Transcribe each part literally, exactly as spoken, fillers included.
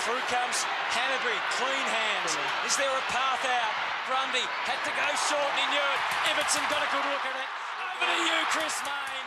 Through comes Hammerbury, clean hands. Is there a path out? Grundy had to go short and he knew it. Ibbotson got a good look at it. Over to you, Chris Main.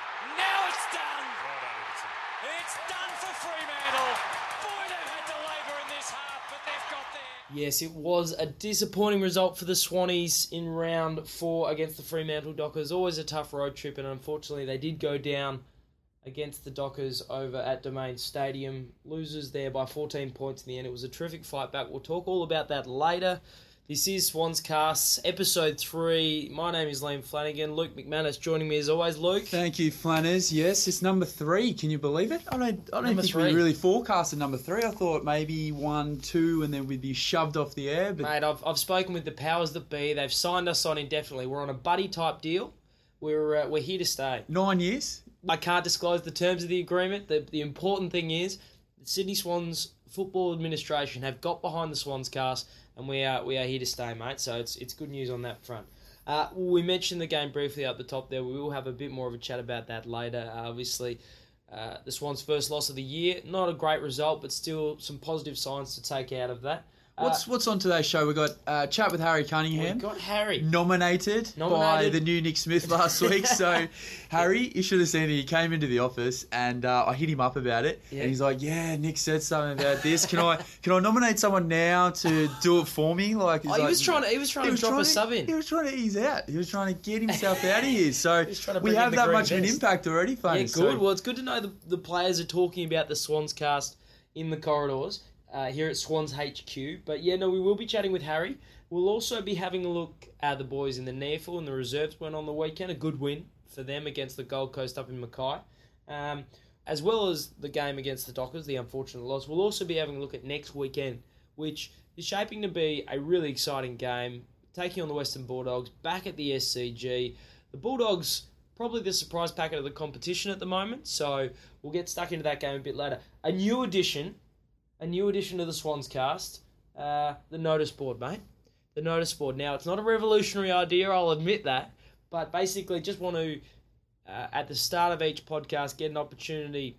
Now it's done. Well done, Ibbotson. It's done for Fremantle. Boy, they've had to labour in this half, but they've got there. Yes, it was a disappointing result for the Swannies in round four against the Fremantle Dockers. Always a tough road trip, and unfortunately they did go down against the Dockers over at Domain Stadium. Losers there by fourteen points in the end. It was a terrific fight back. We'll talk all about that later. This is Swans Cast, episode three. My name is Liam Flanagan. Luke McManus joining me as always. Luke. Thank you, Flanners. Yes, it's number three. Can you believe it? I don't. I don't Number think three. we really forecasted number three. I thought maybe one, two, and then we'd be shoved off the air. But Mate, I've, I've spoken with the powers that be. They've signed us on indefinitely. We're on a buddy type deal. We're uh, we're here to stay. nine years. I can't disclose the terms of the agreement. The, the important thing is the Sydney Swans Football Administration have got behind the Swans Cast, and we are we are here to stay, mate. So it's it's good news on that front. Uh, we mentioned the game briefly at the top there. We will have a bit more of a chat about that later. Uh, obviously, uh, the Swans' first loss of the year. Not a great result, but still some positive signs to take out of that. What's Uh, what's on today's show? We got uh, chat with Harry Cunningham. we got Harry. Nominated, by Nominated. the new Nick Smith last week. So, Harry, you should have seen it. He came into the office and uh, I hit him up about it. Yeah. And he's like, "Yeah, Nick said something about this. Can I can I nominate someone now to do it for me?" Like, he's Oh, he like- was trying to he was trying He to was drop trying a sub in. He was trying to ease out. He was trying to get himself out of here. So was trying to we bring in have the that green much of an vest. impact already, Yeah, Flanagan. good. So- Well, it's good to know the, the players are talking about the Swans Cast in the corridors uh, here at Swans H Q. But yeah, no, we will be chatting with Harry. We'll also be having a look at the boys in the N E A F L and the reserves went on the weekend. A good win for them against the Gold Coast up in Mackay. Um, as well as the game against the Dockers, the unfortunate loss. We'll also be having a look at next weekend, which is shaping to be a really exciting game, taking on the Western Bulldogs back at the S C G. The Bulldogs probably the surprise packet of the competition at the moment, so we'll get stuck into that game a bit later. A new addition, a new addition to the Swans Cast, uh, the notice board, mate. The notice board. Now, it's not a revolutionary idea, I'll admit that, but basically just want to, uh, at the start of each podcast, get an opportunity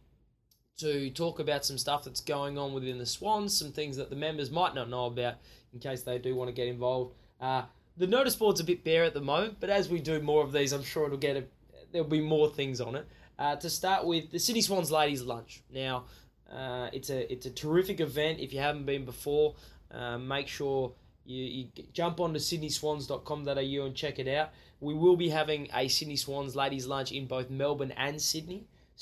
to talk about some stuff that's going on within the Swans, some things that the members might not know about in case they do want to get involved. Uh, the notice board's a bit bare at the moment, but as we do more of these, I'm sure it'll get a, there'll be more things on it. Uh, to start with, the Sydney Swans Ladies Lunch. Now, uh, it's a it's a terrific event. If you haven't been before, uh, make sure you, you jump onto sydney swans dot com dot a u and check it out. We will be having a Sydney Swans Ladies Lunch in both Melbourne and Sydney.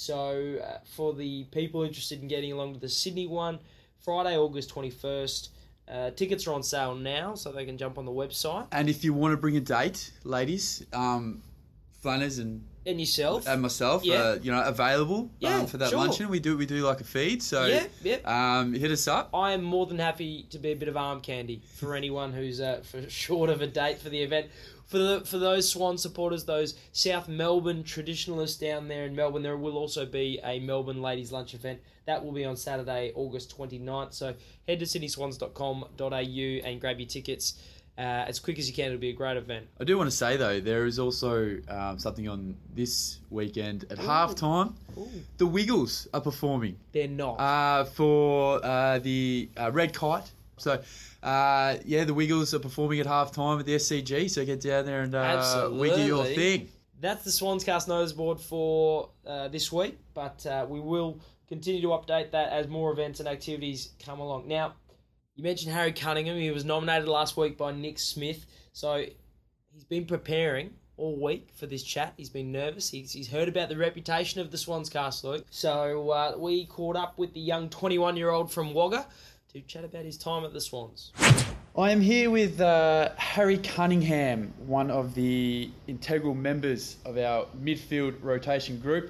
So uh, for the people interested in getting along to the Sydney one, Friday, August twenty-first, uh, tickets are on sale now, so they can jump on the website. And if you want to bring a date, ladies, um, Flanners and And yourself. and myself, Yeah. uh, you know, available Yeah, um, for that sure. luncheon. We do we do like a feed, so Yeah, yeah. Um, hit us up. I am more than happy to be a bit of arm candy for anyone who's uh, for short of a date for the event. For the for those Swan supporters, those South Melbourne traditionalists down there in Melbourne, there will also be a Melbourne Ladies Lunch event. That will be on Saturday, August twenty-ninth. So head to sydney swans dot com dot a u and grab your tickets uh, as quick as you can. It'll be a great event. I do want to say though, there is also um, something on this weekend at halftime. Ooh. The Wiggles are performing They're not. uh, for uh, the uh, Red Kite. So, uh, yeah, the Wiggles are performing at halftime at the S C G. So get down there and uh, wiggle your Absolutely. thing. That's the Swans Cast notice board for uh, this week, but uh, we will continue to update that as more events and activities come along. Now, you mentioned Harry Cunningham. He was nominated last week by Nick Smith, so he's been preparing all week for this chat. He's been nervous. He's, he's heard about the reputation of the Swans Cast, Luke. So uh, we caught up with the young twenty-one-year-old from Wagga to chat about his time at the Swans. I am here with uh, Harry Cunningham, one of the integral members of our midfield rotation group,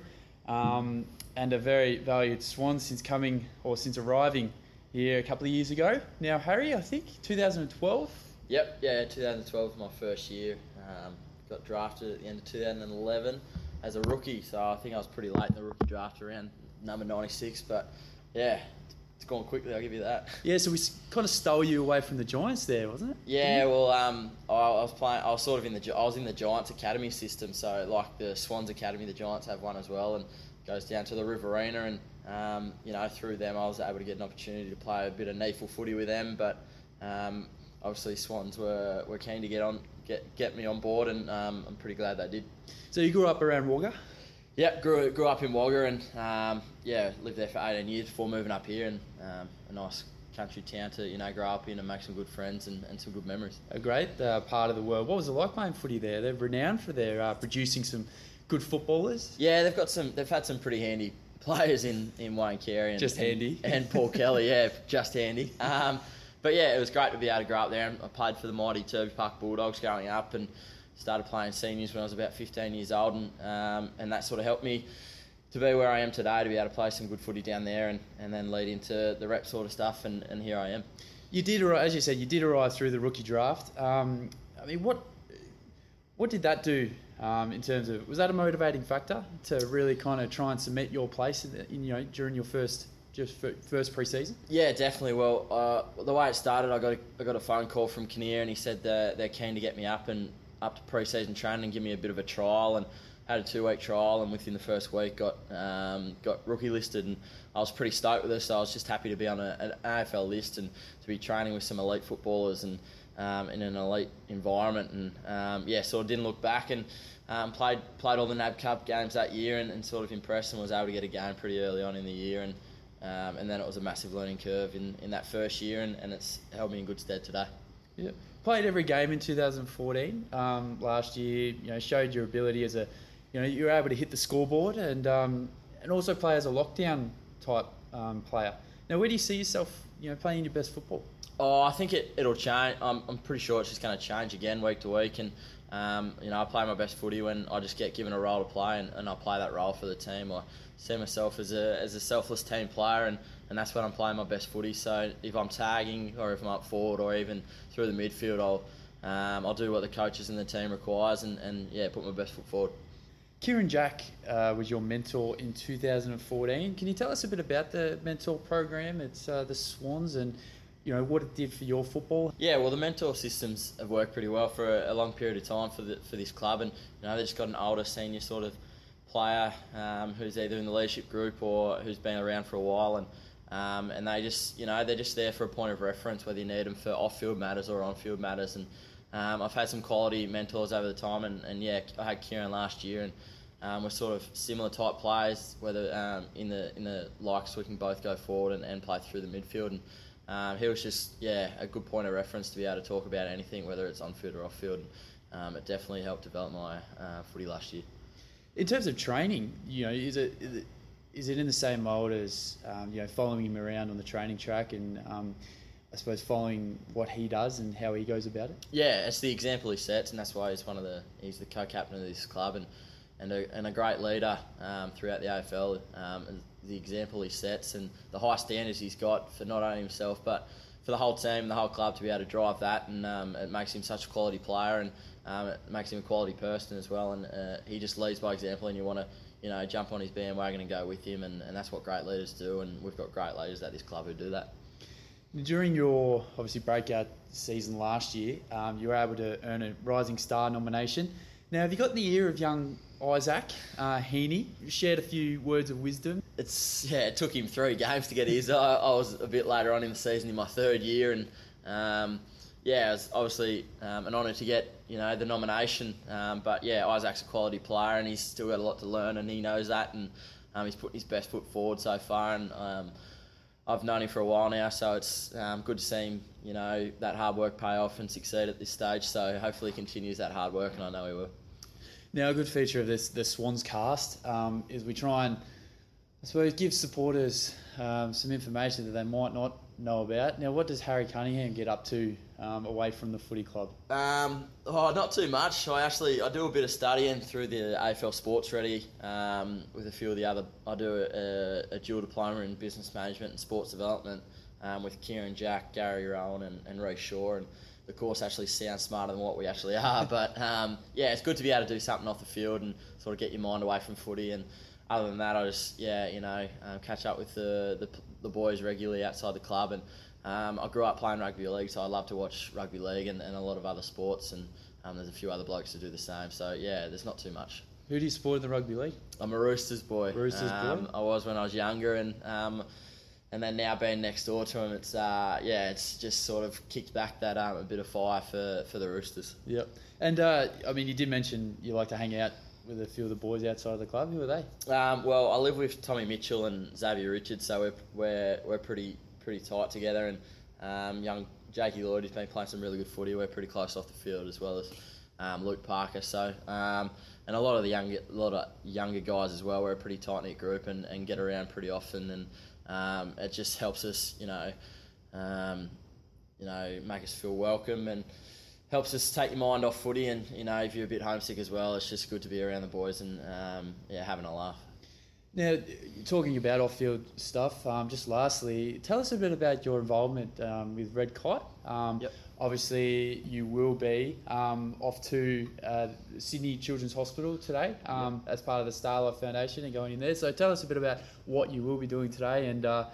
um, and a very valued Swan since coming or since arriving here a couple of years ago. Now, Harry, I think two thousand twelve. Yep, yeah, twenty twelve was my first year. Um, got drafted at the end of two thousand eleven as a rookie, so I think I was pretty late in the rookie draft, around number ninety-six. But yeah, it's gone quickly, I'll give you that. Yeah, so we kind of stole you away from the Giants there, wasn't it? Yeah, well, um, I, I was playing. I was sort of in the. Gi- I was in the Giants academy system, so like the Swans academy, the Giants have one as well, and goes down to the Riverina, and um, you know, through them I was able to get an opportunity to play a bit of Neefle footy with them. But um, obviously Swans were, were keen to get on get get me on board, and um, I'm pretty glad they did. So you grew up around Wagga? Yeah, grew grew up in Wagga, and um, yeah, lived there for eighteen years before moving up here, and um, a nice country town to you know grow up in and make some good friends and, and some good memories. A great uh, part of the world. What was it like playing footy there? They're renowned for their uh, producing some good footballers. Yeah, they've got some. They've had some pretty handy players in in Wayne Carey and Just handy. and, and Paul Kelly. Yeah, just handy. Um, but yeah, it was great to be able to grow up there. And I played for the mighty Turvey Park Bulldogs growing up, and started playing seniors when I was about fifteen years old, and um, and that sort of helped me to be where I am today, to be able to play some good footy down there, and, and then lead into the rep sort of stuff, and, and here I am. You did, arri- as you said, you did arrive through the rookie draft. Um, I mean, what what did that do um, in terms of, was that a motivating factor to really kind of try and cement your place in, the, in you know during your first just fir- first pre-season? Yeah, definitely. Well, uh, the way it started, I got a, I got a phone call from Kinnear, and he said they're, they're keen to get me up and up to pre-season training and give me a bit of a trial, and had a two-week trial, and within the first week got um, got rookie listed, and I was pretty stoked with it. So I was just happy to be on a, an A F L list and to be training with some elite footballers and um, in an elite environment. And um, yeah, sort of didn't look back, and um, played played all the N A B Cup games that year, and, and sort of impressed, and was able to get a game pretty early on in the year, and um, and then it was a massive learning curve in, in that first year, and, and it's held me in good stead today. Yeah, played every game in two thousand fourteen. Um, last year, you know, showed your ability as a You know, you were able to hit the scoreboard, and um, and also play as a lockdown type um, player. Now, where do you see yourself, you know, playing your best football? Oh, I think it, it'll change. I'm, I'm pretty sure it's just going to change again week to week. And, um, you know, I play my best footy when I just get given a role to play, and, and I play that role for the team. I see myself as a as a selfless team player, and, and that's when I'm playing my best footy. So if I'm tagging, or if I'm up forward, or even through the midfield, I'll um, I'll do what the coaches and the team requires, and, and yeah, put my best foot forward. Kieran Jack uh, was your mentor in two thousand fourteen. Can you tell us a bit about the mentor program? It's uh, the Swans, and you know what it did for your football. Yeah, well, the mentor systems have worked pretty well for a, a long period of time for the, for this club, and you know they just got an older senior sort of player um, who's either in the leadership group or who's been around for a while, and um, and they just you know they're just there for a point of reference, whether you need them for off-field matters or on-field matters. And um, I've had some quality mentors over the time, and, and yeah, I had Kieran last year, and Um, we're sort of similar type players, whether um, in the in the likes we can both go forward and, and play through the midfield. And um, he was just yeah a good point of reference to be able to talk about anything, whether it's on field or off field. Um, it definitely helped develop my uh, footy last year. In terms of training, you know, is it is it, is it in the same mould as um, you know following him around on the training track, and um, I suppose following what he does and how he goes about it? Yeah, it's the example he sets, and that's why he's one of the he's the co-captain of this club, and. And a, and a great leader um, throughout the A F L, um, and the example he sets and the high standards he's got for not only himself but for the whole team, the whole club, to be able to drive that, and um, it makes him such a quality player, and um, it makes him a quality person as well. And uh, he just leads by example, and you want to, you know, jump on his bandwagon and go with him, and, and that's what great leaders do, and we've got great leaders at this club who do that. During your obviously breakout season last year, um, you were able to earn a Rising Star nomination. Now, have you got the ear of young Isaac uh, Heaney? You shared a few words of wisdom. It's yeah, it took him three games to get his. I, I was a bit later on in the season, in my third year, and um, yeah, it was obviously um, an honour to get you know the nomination. Um, but yeah, Isaac's a quality player, and he's still got a lot to learn, and he knows that, and um, he's put his best foot forward so far. And um, I've known him for a while now, so it's um, good to see him, you know, that hard work pay off and succeed at this stage. So hopefully he continues that hard work, and I know he will. Now, a good feature of this the Swans cast um, is we try and, I suppose, give supporters um, some information that they might not know about. Now, what does Harry Cunningham get up to um, away from the footy club? Um, oh, not too much. I actually I do a bit of studying through the A F L Sports Ready um, with a few of the other. I do a, a dual diploma in business management and sports development um, with Kieran Jack, Gary Rowan, and, and Reece Shaw. And the course actually sounds smarter than what we actually are. But um, yeah, it's good to be able to do something off the field and sort of get your mind away from footy. And other than that, I just yeah you know um, catch up with the, the the boys regularly outside the club. And um, I grew up playing rugby league, so I love to watch rugby league and, and a lot of other sports. And um, there's a few other blokes who do the same. So yeah, there's not too much. Who do you support in the rugby league? I'm a Roosters boy. Roosters um, boy? I was when I was younger, and um, and then now being next door to him, it's uh, yeah, it's just sort of kicked back that um, a bit of fire for, for the Roosters. Yep. And uh, I mean, you did mention you like to hang out with a few of the boys outside of the club. Who are they? Um, well, I live with Tommy Mitchell and Xavier Richards, so we're we're we're pretty pretty tight together. And um, young Jakey Lloyd, who's been playing some really good footy. We're pretty close off the field, as well as um, Luke Parker. So um, and a lot of the younger a lot of younger guys as well. We're a pretty tight knit group and, and get around pretty often, and um, it just helps us, you know, um, you know, make us feel welcome and helps us take your mind off footy. And you know, if you're a bit homesick as well, it's just good to be around the boys and um, yeah, having a laugh. Now, talking about off-field stuff, um, just lastly, tell us a bit about your involvement um, with Red Kite. Um, Yep. Obviously, you will be um, off to uh, Sydney Children's Hospital today um, Yep. as part of the Starlight Foundation and going in there. So tell us a bit about what you will be doing today and uh,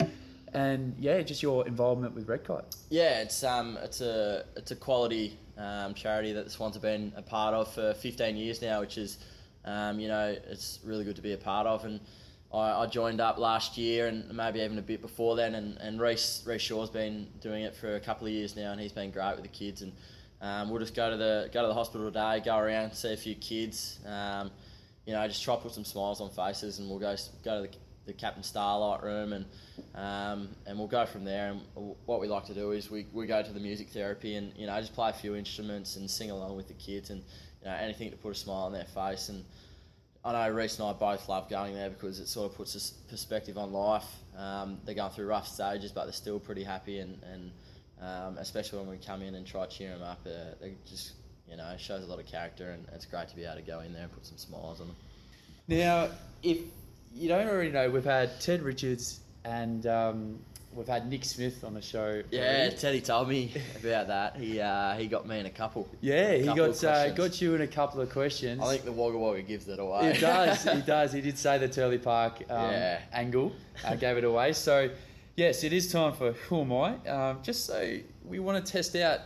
and yeah, just your involvement with Red Kite. Yeah, it's um, it's a it's a quality um, charity that the Swans have been a part of for fifteen years now, which is, um, you know, it's really good to be a part of. And I, I joined up last year and maybe even a bit before then. And and Reece Reece Shaw's been doing it for a couple of years now, and he's been great with the kids. And um, we'll just go to the go to the hospital today, go around, see a few kids. Um, you know, just try to put some smiles on faces, and we'll go go to the the Captain Starlight room, and um, and we'll go from there. And what we like to do is we, we go to the music therapy and, you know, just play a few instruments and sing along with the kids, and, you know, anything to put a smile on their face. And I know Reece and I both love going there because it sort of puts us perspective on life. Um, they're going through rough stages, but they're still pretty happy, and, and um, especially when we come in and try to cheer them up, uh, they just, you know, shows a lot of character, and it's great to be able to go in there and put some smiles on them. Now, if you don't already know, we've had Ted Richards and um, we've had Nick Smith on the show. Yeah, already. Teddy told me about that. He uh, he got me in a couple. Yeah, he couple got of uh, questions. got you in a couple of questions. I think the Wagga Wagga gives it away. He does, he does. He did say the Turley Park um, Yeah. angle uh, gave it away. So, yes, it is time for Who Am I? Um, just so we want to test out,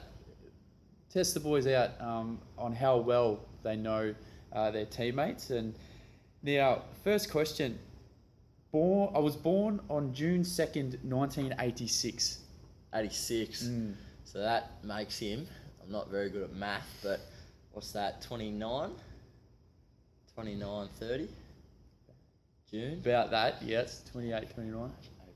test the boys out um, on how well they know uh, their teammates. And now, first question. Born, I was born on June second, nineteen eighty-six. eighty-six. Mm. So that makes him, I'm not very good at math, but what's that, twenty-nine? twenty-nine, thirty? June? About that, yes, twenty-eight, twenty-nine.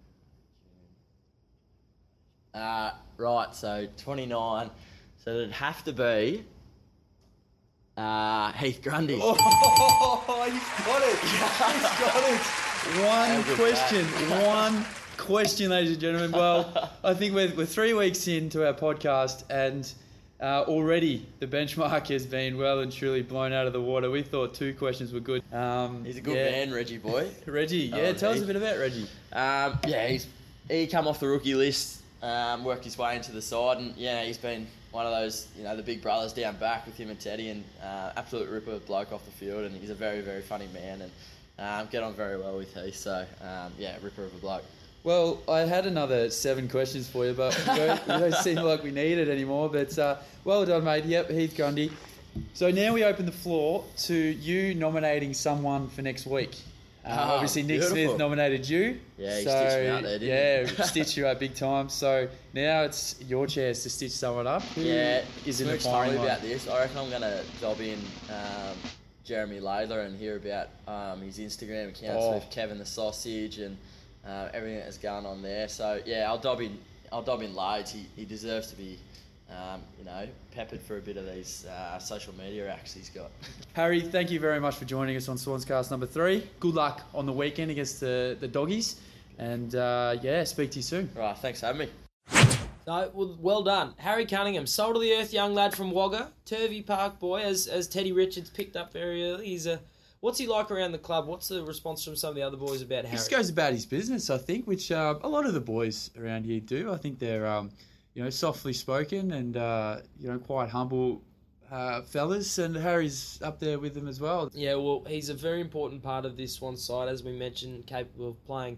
Uh, right, so twenty-nine. So it'd have to be uh, Heath Grundy. Oh, he's got it. He's got it. One How good question. that. One question, ladies and gentlemen. Well, I think we're, we're three weeks into our podcast, and uh, already the benchmark has been well and truly blown out of the water. We thought two questions were good. Um, He's a good yeah. man, Reggie boy. Reggie, Oh, yeah, tell us Heath. a bit about Reggie. Um, yeah, he's he come off the rookie list, um, worked his way into the side, and yeah, he's been one of those, you know, the big brothers down back with him and Teddy, and uh, absolute ripper bloke off the field, and he's a very, very funny man, and um, get on very well with Heath. So um, yeah, ripper of a bloke. Well, I had another seven questions for you, but we don't, we don't seem like we need it anymore. But uh, well done, mate. Yep, Heath Grundy. So now we open the floor to you nominating someone for next week. Uh, Oh, obviously, Nick beautiful. Smith nominated you. Yeah, he so, stitched me up there, didn't yeah, he? stitched you up big time. So now it's your chance to stitch someone up. Who Yeah, is in the Smook's told me firing line? about this. I reckon I'm gonna dob in um, Jeremy Laidler and hear about um, his Instagram accounts Oh. with Kevin the Sausage and uh, everything that's going on there. So yeah, I'll dob in. I'll dob in Lades. He he deserves to be, um, you know, peppered for a bit of these uh, social media acts he's got. Harry, thank you very much for joining us on Swanscast number three. Good luck on the weekend against the, the Doggies. And uh, yeah, speak to you soon. Right, thanks for having me. No, well, well done. Harry Cunningham, soul to the earth young lad from Wagga, Turvey Park boy, as as Teddy Richards picked up very early. He's a, what's he like around the club? What's the response from some of the other boys about He Harry? just goes about his business, I think, which uh, a lot of the boys around here do. I think they're, um, you know, softly spoken and, uh, you know, quite humble uh, fellas. And Harry's up there with them as well. Yeah, well, he's a very important part of this one side, as we mentioned, capable of playing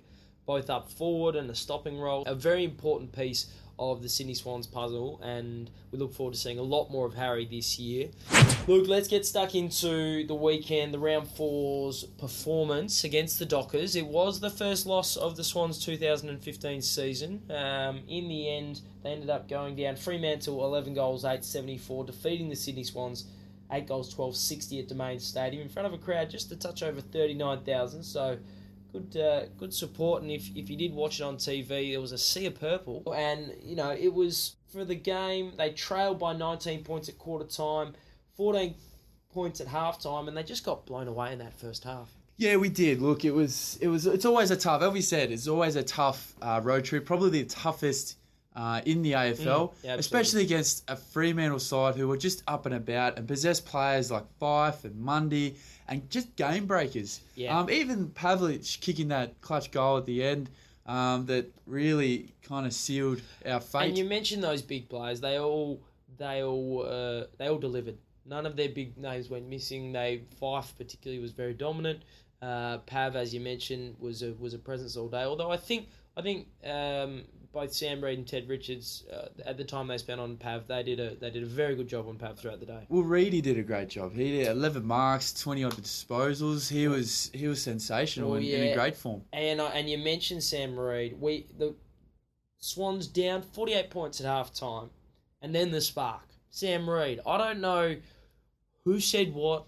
both up forward and a stopping role. A very important piece of the Sydney Swans puzzle, and we look forward to seeing a lot more of Harry this year. Look, let's get stuck into the weekend, the round four's performance against the Dockers. It was the first loss of the Swans' two thousand fifteen season. Um, in the end, they ended up going down Fremantle eleven goals, eight seventy-four, defeating the Sydney Swans eight goals, twelve sixty at Domain Stadium in front of a crowd just a touch over thirty-nine thousand. So good uh, good support, and if, if you did watch it on T V, there was a sea of purple, and you know it was for the game. They trailed by nineteen points at quarter time, fourteen points at half time, and they just got blown away in that first half. Yeah, we did. Look, it was it was it's always a tough. As we said, it's always a tough uh, road trip. Probably the toughest uh, in the A F L, Mm, yeah, especially against a Fremantle side who were just up and about and possessed players like Fife and Mundy and just game breakers. Yeah. Um, even Pavlich kicking that clutch goal at the end um, that really kind of sealed our fate. And you mentioned those big players; they all they all uh, they all delivered. None of their big names went missing. They Fife particularly was very dominant. Uh, Pav, as you mentioned, was a was a presence all day. Although I think I think um, both Sam Reid and Ted Richards, uh, at the time they spent on Pav, they did a they did a very good job on Pav throughout the day. Well, Reedy did a great job. He did eleven marks, twenty odd disposals. He was he was sensational Oh, and yeah. in great form. And uh, and you mentioned Sam Reid. We the Swans down forty-eight points at half time, and then the spark. Sam Reid. I don't know who said what,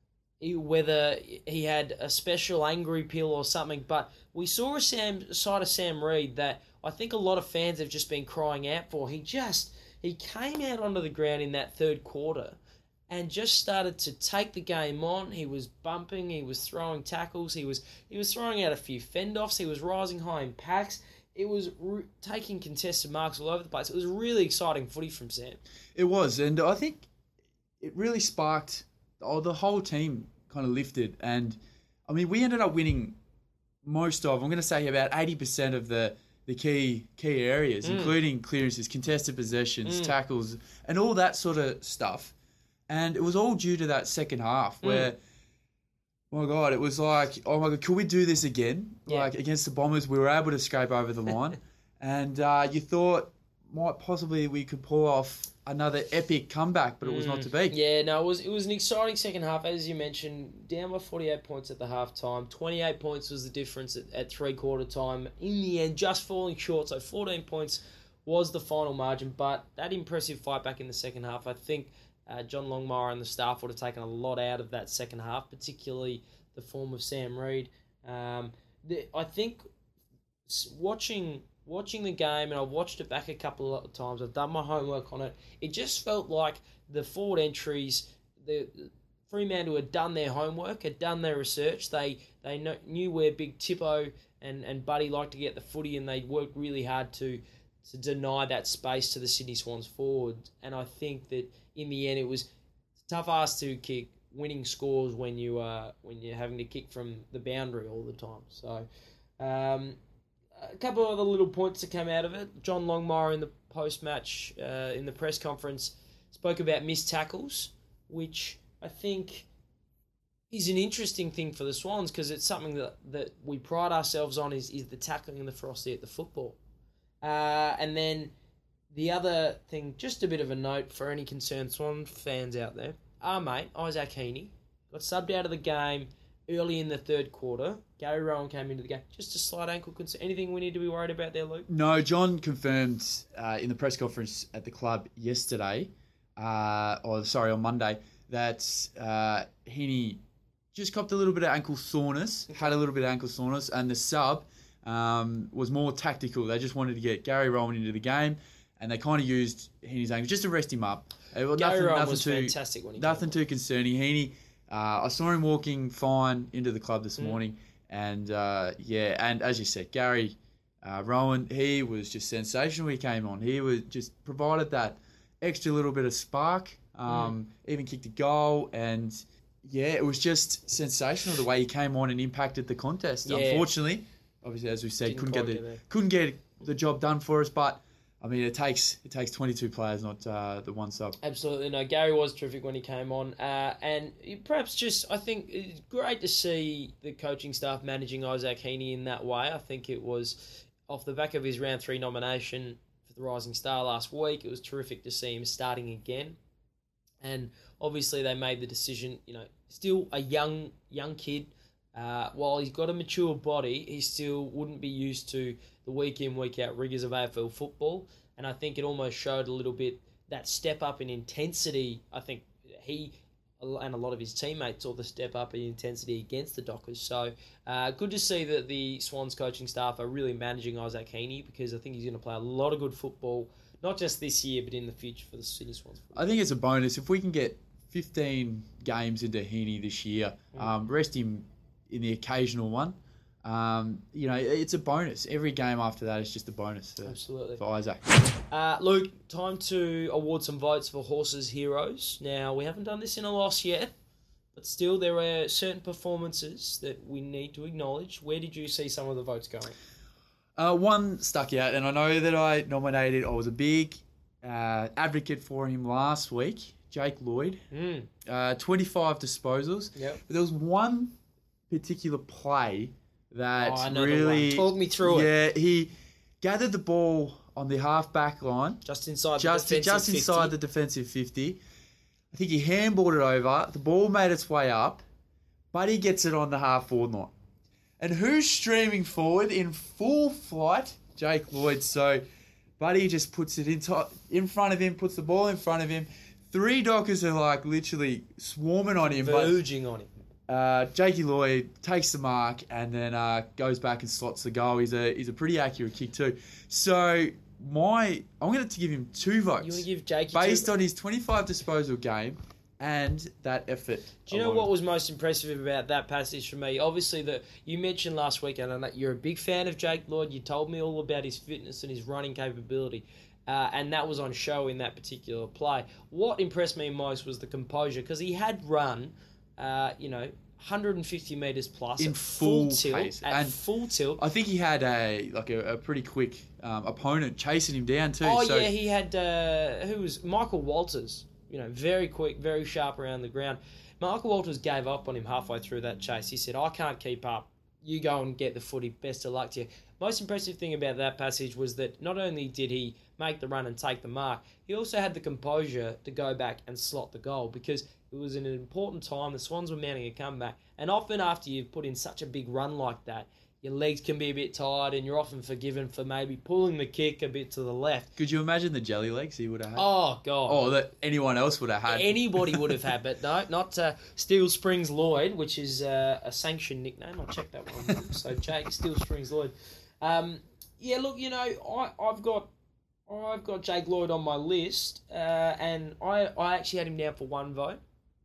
whether he had a special angry pill or something, but we saw a Sam side of Sam Reid that I think a lot of fans have just been crying out for. He just he came out onto the ground in that third quarter and just started to take the game on. He was bumping, he was throwing tackles, he was he was throwing out a few fend-offs, he was rising high in packs. It was re- taking contested marks all over the place. It was really exciting footy from Sam. It was, and I think it really sparked. Oh, the whole team kind of lifted, and I mean, we ended up winning most of. I'm going to say about eighty percent of the the key key areas, Mm. including clearances, contested possessions, Mm. tackles, and all that sort of stuff. And it was all due to that second half where. Mm. Oh my God, it was like, oh my God, could we do this again? Yeah. Like against the Bombers, we were able to scrape over the line. and uh, you thought might possibly we could pull off another epic comeback, but it was not to be. Yeah, no, it was it was an exciting second half, as you mentioned. Down by forty-eight points at the half time. twenty-eight points was the difference at, at three quarter time. In the end, just falling short. So fourteen points was the final margin, but that impressive fight back in the second half, I think uh, John Longmire and the staff would have taken a lot out of that second half, particularly the form of Sam Reid. Um, the, I think watching watching the game, and I've watched it back a couple of times, I've done my homework on it, it just felt like the forward entries, the Fremantle had done their homework, had done their research. They they know, knew where Big Tippo and, and Buddy liked to get the footy, and they worked really hard to to deny that space to the Sydney Swans forward. And I think that in the end, it was tough ass to kick winning scores when you uh when you're having to kick from the boundary all the time. So. Um, A couple of other little points that came out of it. John Longmire in the post-match, uh, in the press conference, spoke about missed tackles, which I think is an interesting thing for the Swans because it's something that, that we pride ourselves on is, is the tackling and the ferocity at the football. Uh, and then the other thing, just a bit of a note for any concerned Swan fans out there. Our mate, Isaac Heaney, got subbed out of the game early in the third quarter. Gary Rowan came into the game. Just a slight ankle concern. Anything we need to be worried about there, Luke? No, John confirmed uh, in the press conference at the club yesterday, uh, or sorry, on Monday, that uh, Heaney just copped a little bit of ankle soreness, had a little bit of ankle soreness, and the sub um, was more tactical. They just wanted to get Gary Rowan into the game, and they kind of used Heaney's ankle just to rest him up. It was Gary nothing, Rowan nothing was too, fantastic when he Nothing came too concerning. Heaney, uh, I saw him walking fine into the club this Mm. morning. And, uh, yeah, and as you said, Gary uh, Rowan, he was just sensational when he came on. He was just provided that extra little bit of spark, um, mm. even kicked a goal. And, yeah, it was just sensational the way he came on and impacted the contest. Yeah. Unfortunately, obviously, as we said, Didn't couldn't get, quite the, get there. couldn't get the job done for us. But I mean, it takes it takes twenty-two players, not uh, the one sub. Absolutely. No, Gary was terrific when he came on. Uh, and perhaps just, I think it's great to see the coaching staff managing Isaac Heaney in that way. I think it was off the back of his round three nomination for the Rising Star last week. It was terrific to see him starting again. And obviously they made the decision, you know, still a young young kid. Uh, while he's got a mature body, he still wouldn't be used to the week in, week out rigours of A F L football. And I think it almost showed a little bit that step up in intensity. I think he and a lot of his teammates saw the step up in intensity against the Dockers. So uh, good to see that the Swans coaching staff are really managing Isaac Heaney, because I think he's going to play a lot of good football, not just this year, but in the future for the Sydney Swans. I think it's a bonus if we can get fifteen games into Heaney this year. Mm. Um, rest him in the occasional one. Um, you know, it's a bonus. Every game after that is just a bonus for, Absolutely. for Isaac. Uh, Luke, time to award some votes for Horses Heroes. Now, we haven't done this in a loss yet, but still there are certain performances that we need to acknowledge. Where did you see some of the votes going? Uh, one stuck out, and I know that I nominated, I was a big uh, advocate for him last week, Jake Lloyd. Mm. Uh, twenty-five disposals. Yep. But there was one particular play that oh, I know really... the one. Talk me through yeah, it. Yeah, he gathered the ball on the half-back line. Just inside just, the defensive Just fifty. inside the defensive fifty. I think he handballed it over. The ball made its way up. Buddy gets it on the half-forward line. And who's streaming forward in full flight? Jake Lloyd. So Buddy just puts it in, to- in front of him, puts the ball in front of him. Three Dockers are like literally swarming on him. Verging on him. Uh, Jakey Lloyd takes the mark and then uh, goes back and slots the goal. He's a he's a pretty accurate kick too. So my I'm going to give him two votes. You want to give Jakey based two? on his twenty-five disposal game and that effort. Do you know alone. what was most impressive about that passage for me? Obviously, that you mentioned last week, and I know you're a big fan of Jake Lloyd. You told me all about his fitness and his running capability. Uh, and that was on show in that particular play. What impressed me most was the composure, because he had run, uh, you know, one hundred fifty metres plus in at full, full tilt, pace. at and full tilt. I think he had a like a, a pretty quick um, opponent chasing him down too. Oh so yeah, he had uh, who was Michael Walters. You know, very quick, very sharp around the ground. Michael Walters gave up on him halfway through that chase. He said, "I can't keep up. You go and get the footy. Best of luck to you." Most impressive thing about that passage was that not only did he make the run and take the mark, he also had the composure to go back and slot the goal, because it was an important time. The Swans were mounting a comeback. And often after you've put in such a big run like that, your legs can be a bit tired and you're often forgiven for maybe pulling the kick a bit to the left. Could you imagine the jelly legs he would have had? Oh, God. Or that anyone else would have had. Anybody would have had, but no, not uh, Steel Springs Lloyd, which is uh, a sanctioned nickname. I'll check that one. So, Jake, Steel Springs Lloyd. Um, yeah, look, you know, I, I've got I've got Jake Lloyd on my list, uh, and I, I actually had him down for one vote.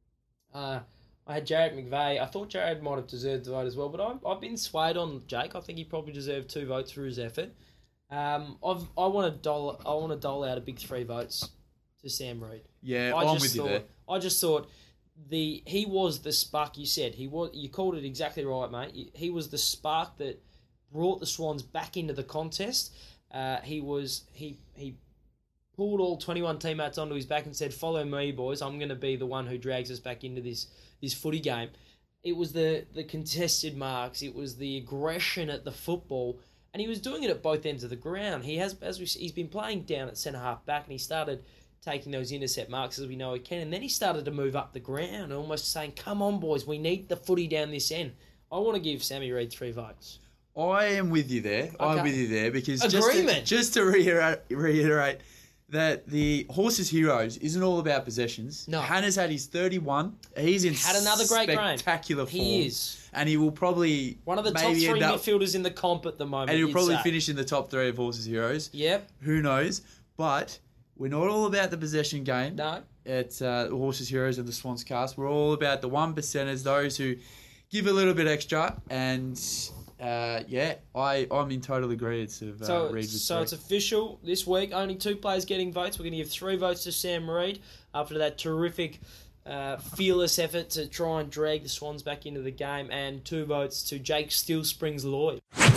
Uh, I had Jared McVeigh. I thought Jared might have deserved the vote as well, but I've, I've been swayed on Jake. I think he probably deserved two votes for his effort. Um, I've I want to dole I want to dole out a big three votes to Sam Reid. Yeah, I I'm just with you thought, there. I just thought the he was the spark. You said he was. You called it exactly right, mate. He was the spark that brought the Swans back into the contest. Uh, he was he he pulled all twenty-one teammates onto his back and said, "Follow me, boys. I'm going to be the one who drags us back into this this footy game." It was the the contested marks. It was the aggression at the football, and he was doing it at both ends of the ground. He has as we he's been playing down at centre half back, and he started taking those intercept marks as we know he can, and then he started to move up the ground, almost saying, "Come on, boys, we need the footy down this end." I want to give Sammy Reid three votes. I am with you there. Okay. I'm with you there because Agreement. just to, just to reiterate, reiterate that the Horses Heroes isn't all about possessions. No. Hannah's had his thirty-one. He's in Had another great game. spectacular form. He is. And he will probably One of the top maybe three end up, midfielders in the comp at the moment. and he'll you'd probably say. finish in the top three of Horses Heroes. Yep. Who knows? But we're not all about the possession game. No. At uh, the Horses Heroes and the Swans Cast, we're all about the one percenters, those who give a little bit extra. And uh, yeah, I I'm in total agreement of uh, So, Reid. so it's official this week. Only two players getting votes. We're going to give three votes to Sam Reid after that terrific, uh, fearless effort to try and drag the Swans back into the game, and two votes to Jake Steel Springs Lloyd.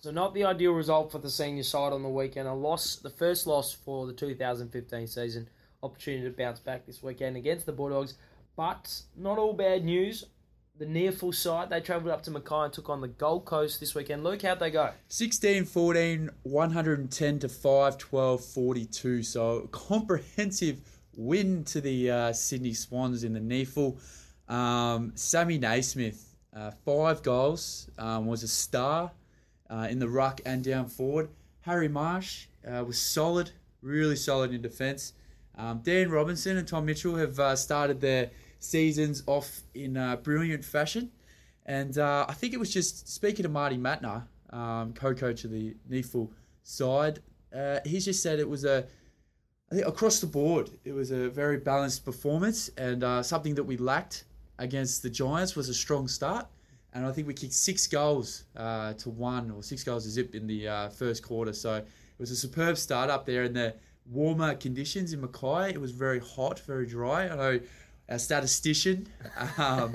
So not the ideal result for the senior side on the weekend. A loss, the first loss for the two thousand fifteen season. Opportunity to bounce back this weekend against the Bulldogs. But not all bad news. The near full side, they travelled up to Mackay and took on the Gold Coast this weekend. Luke, how'd they go? sixteen fourteen, one hundred ten to five twelve forty-two. So a comprehensive win to the uh, Sydney Swans in the near full. Um, Sammy Naismith, uh, five goals, um, was a star uh, in the ruck and down forward. Harry Marsh uh, was solid, really solid in defence. Um, Dan Robinson and Tom Mitchell have uh, started their seasons off in uh, brilliant fashion. And uh, I think it was just, speaking to Marty Matner, um, co-coach of the N E F L side, uh, he's just said it was a, I think across the board, it was a very balanced performance, and uh, something that we lacked against the Giants was a strong start. And I think we kicked six goals uh, to one, or six goals to zip in the uh, first quarter. So it was a superb start up there in the warmer conditions in Mackay. It was very hot, very dry. I know our statistician, um,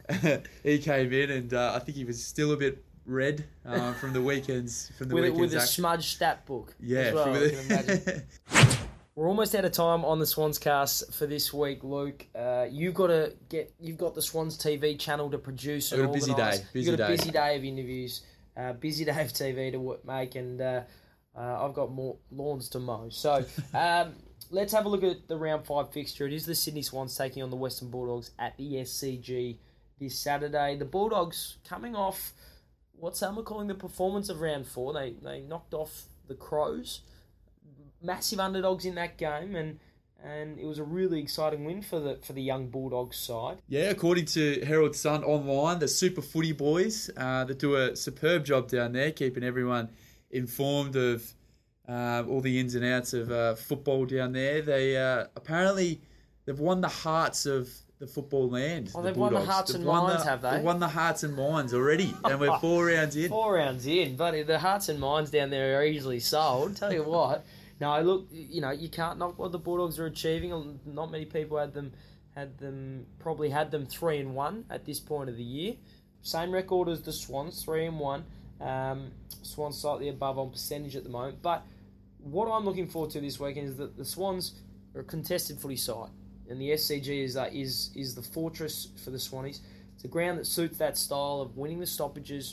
he came in, and uh, I think he was still a bit red uh, from the weekends. From the with, weekends with a action. smudged stat book. Yeah, as well, from I the- can imagine. We're almost out of time on the Swans cast for this week, Luke. Uh, you've got to get. You've got the Swans T V channel to produce and I've got a busy organise. day, busy You've got a day. busy day of interviews, uh, busy day of T V to wo- make, and uh, uh, I've got more lawns to mow. So um, let's have a look at the round five fixture. It is the Sydney Swans taking on the Western Bulldogs at the S C G this Saturday. The Bulldogs coming off what some are calling the performance of round four. They they knocked off the Crows. Massive underdogs in that game, and and it was a really exciting win for the for the young Bulldogs side. Yeah, according to Herald Sun Online, the Super Footy boys uh, that do a superb job down there, keeping everyone informed of uh, all the ins and outs of uh, football down there. They uh, apparently they've won the hearts of the football land. Oh, the they've won the Bulldogs. hearts They've and won minds, the- have they? They've won the hearts and minds already, and we're four rounds in. Four rounds in, but the hearts and minds down there are easily sold. Tell you what. No, look, you know, you can't knock what the Bulldogs are achieving. Not many people had them, had them probably had them three and one at this point of the year. Same record as the Swans, three and one. Um, Swans slightly above on percentage at the moment. But what I'm looking forward to this weekend is that the Swans are a contested footy side, and the S C G is uh, is is the fortress for the Swannies. It's a ground that suits that style of winning the stoppages,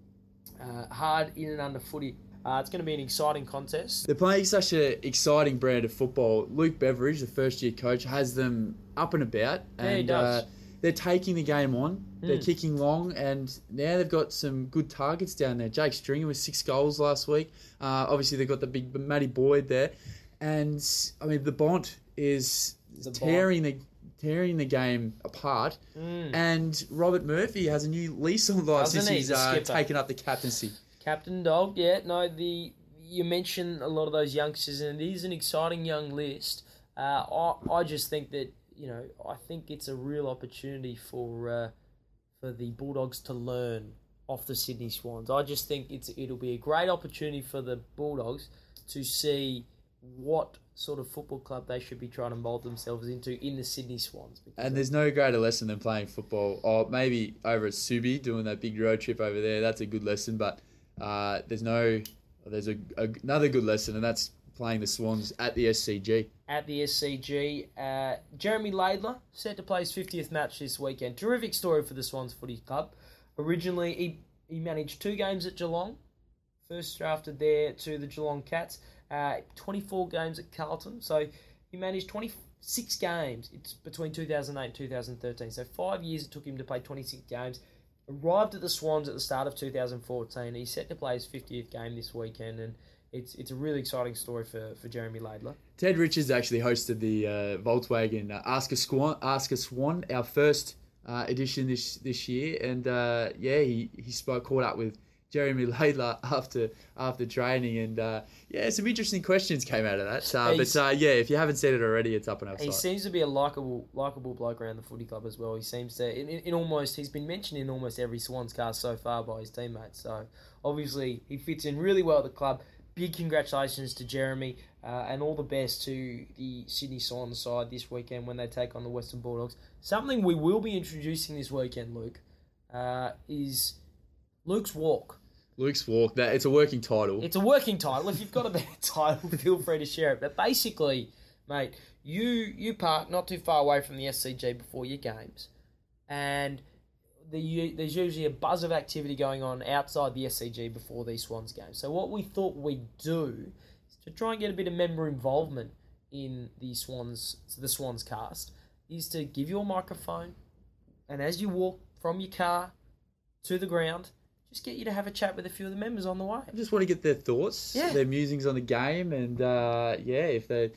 uh, hard in and under footy. Uh, it's going to be an exciting contest. They're playing such an exciting brand of football. Luke Beveridge, the first-year coach, has them up and about. Yeah, and he does. Uh, they're taking the game on. They're Mm. kicking long, and now they've got some good targets down there. Jake Stringer with six goals last week. Uh, obviously, they've got the big Matty Boyd there. And, I mean, the Bont is The Bont. tearing the tearing the game apart. Mm. And Robert Murphy has a new lease on life Doesn't since he, he's the uh, skipper? taken up the captaincy. Captain Dog, yeah, no, the you mentioned a lot of those youngsters, and it is an exciting young list. Uh, I I just think that you know I think it's a real opportunity for uh, for the Bulldogs to learn off the Sydney Swans. I just think it's it'll be a great opportunity for the Bulldogs to see what sort of football club they should be trying to mould themselves into in the Sydney Swans. Because And there's no greater lesson than playing football. Or maybe over at Subi, doing that big road trip over there. That's a good lesson. But uh, there's no, there's a, a, another good lesson, and that's playing the Swans at the S C G. at the S C G. Uh, Jeremy Laidler set to play his fiftieth match this weekend. Terrific story for the Swans Footy Club. Originally, he, he managed two games at Geelong. First drafted there to the Geelong Cats. Uh, twenty-four games at Carlton. So he managed twenty-six games. It's between two thousand eight and two thousand thirteen. So five years it took him to play twenty-six games. Arrived at the Swans at the start of two thousand fourteen. He's set to play his fiftieth game this weekend, and it's it's a really exciting story for, for Jeremy Laidler. Ted Richards actually hosted the uh, Volkswagen uh, Ask a Swan, Ask a Swan, our first uh, edition this this year, and uh, yeah, he he spoke, caught up with Jeremy Laidler after after training, and uh, yeah, some interesting questions came out of that. Uh, He's- but uh, yeah, if you haven't seen it already, it's up on our He site. seems to be a likable, likable bloke around the footy club as well. He seems to, in, in, in almost, he's been mentioned in almost every Swans cast so far by his teammates. So obviously he fits in really well at the club. Big congratulations to Jeremy, uh, and all the best to the Sydney Swans side this weekend when they take on the Western Bulldogs. Something we will be introducing this weekend, Luke, uh, is Luke's Walk. Luke's Walk. That it's a working title. It's a working title. If you've got a better title, feel free to share it. But basically, mate, you you park not too far away from the S C G before your games, and the, there's usually a buzz of activity going on outside the S C G before these Swans games. So what we thought we'd do is to try and get a bit of member involvement in the Swans, the Swans cast, is to give you a microphone, and as you walk from your car to the ground, just get you to have a chat with a few of the members on the way. I just want to get their thoughts, Yeah. their musings on the game, and uh, yeah, if they.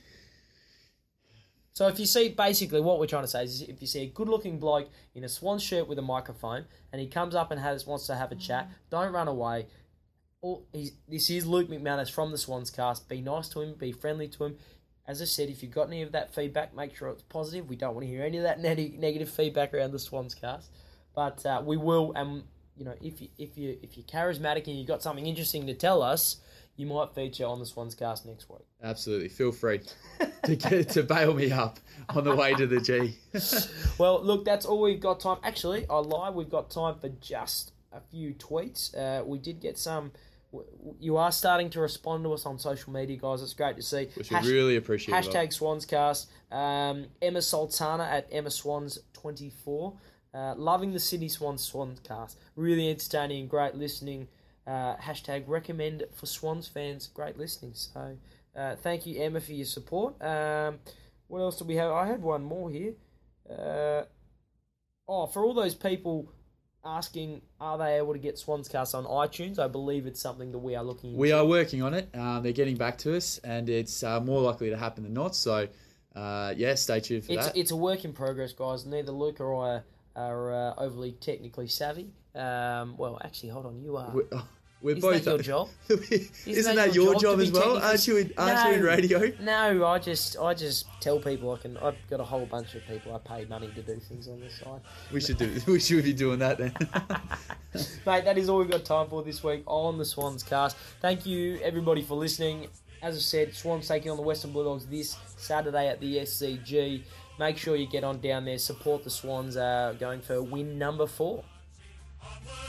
So if you see, basically what we're trying to say is if you see a good-looking bloke in a Swan shirt with a microphone and he comes up and has wants to have a chat, don't run away. All, he's, this is Luke McManus from the Swans cast. Be nice to him, be friendly to him. As I said, if you've got any of that feedback, make sure it's positive. We don't want to hear any of that neg- negative feedback around the Swans cast. But uh, we will, and you know, if you if you if you're charismatic and you've got something interesting to tell us, you might feature on the Swans cast next week. Absolutely, feel free to get to bail me up on the way to the G. Well, look, that's all we've got time. Actually, I lie. We've got time for just a few tweets. Uh, we did get some. You are starting to respond to us on social media, guys. It's great to see. Which we really appreciate. Hashtag Swanscast. Um, Emma Sultana at Emma Swans twenty-four. Uh, loving the Sydney Swans Swanscast. Really entertaining and great listening. Uh, hashtag recommend for Swans fans. Great listening. So uh, thank you, Emma, for your support. Um, what else do we have? I had one more here. Uh, oh, for all those people asking, are they able to get Swanscast on iTunes? I believe it's something that we are looking into. We are working on it. Um, they're getting back to us, and it's uh, more likely to happen than not. So, uh, yeah, stay tuned for it's, that. It's a work in progress, guys. Neither Luke or I are uh, overly technically savvy. Um, well, actually, hold on. You are. We're, oh, we're Isn't both that your job? Isn't, Isn't that, that your your job, job to as be well? technically- Aren't you in, aren't you in No. radio? No, I just I just tell people I can. I've got a whole bunch of people I pay money to do things on the side. We should do. We should be doing that then. Mate, that is all we've got time for this week on the Swans cast. Thank you, everybody, for listening. As I said, Swans taking on the Western Bulldogs this Saturday at the S C G. Make sure you get on down there, support the Swans, uh, going for win number four.